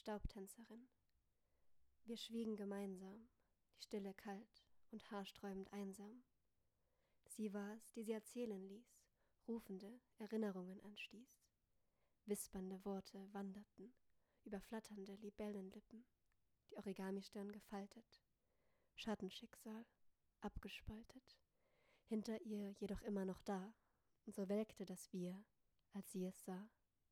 Staubtänzerin. Wir schwiegen gemeinsam, die Stille kalt und haarsträubend einsam. Sie war es, die sie erzählen ließ, rufende Erinnerungen anstieß. Wispernde Worte wanderten über flatternde Libellenlippen, die Origamistern gefaltet, Schattenschicksal abgespaltet, hinter ihr jedoch immer noch da, und so welkte das Wir, als sie es sah.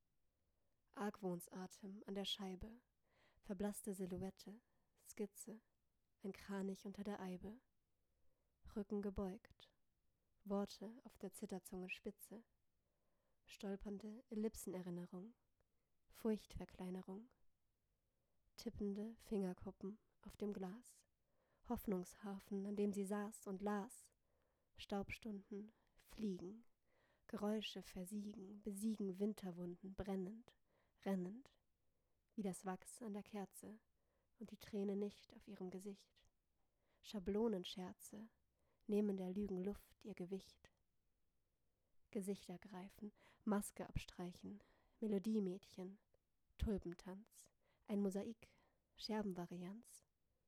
Argwohnsatem an der Scheibe, verblasste Silhouette, Skizze, ein Kranich unter der Eibe, Rücken gebeugt, Worte auf der Zitterzunge Spitze, stolpernde Ellipsenerinnerung, Furchtverkleinerung, tippende Fingerkuppen auf dem Glas, Hoffnungshafen, an dem sie saß und las, Staubstunden fliegen, Geräusche versiegen, besiegen Winterwunden brennend, rennend, wie das Wachs an der Kerze und die Träne nicht auf ihrem Gesicht. Schablonenscherze nehmen der Lügen Luft ihr Gewicht. Gesichter greifen, Maske abstreichen, Melodiemädchen, Tulpentanz, ein Mosaik, Scherbenvarianz.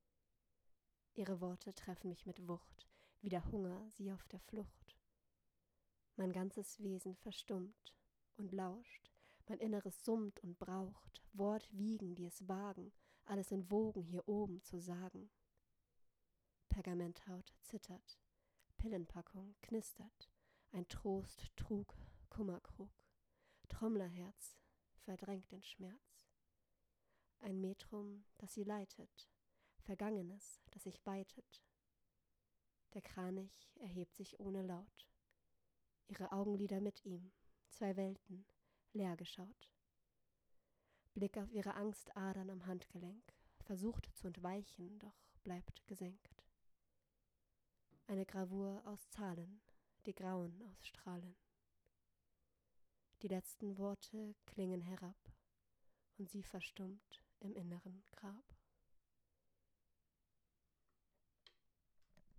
Ihre Worte treffen mich mit Wucht, wie der Hunger sie auf der Flucht. Mein ganzes Wesen verstummt und lauscht, mein Inneres summt und braucht, Wortwiegen, die es wagen, alles in Wogen hier oben zu sagen. Pergamenthaut zittert, Pillenpackung knistert, ein Trost trug Kummerkrug, Trommlerherz verdrängt den Schmerz. Ein Metrum, das sie leitet, Vergangenes, das sich weitet. Der Kranich erhebt sich ohne Laut, ihre Augenlider mit ihm, zwei Welten, leer geschaut. Blick auf ihre Angstadern am Handgelenk, versucht zu entweichen, doch bleibt gesenkt. Eine Gravur aus Zahlen, die Grauen ausstrahlen. Die letzten Worte klingen herab und sie verstummt im inneren Grab.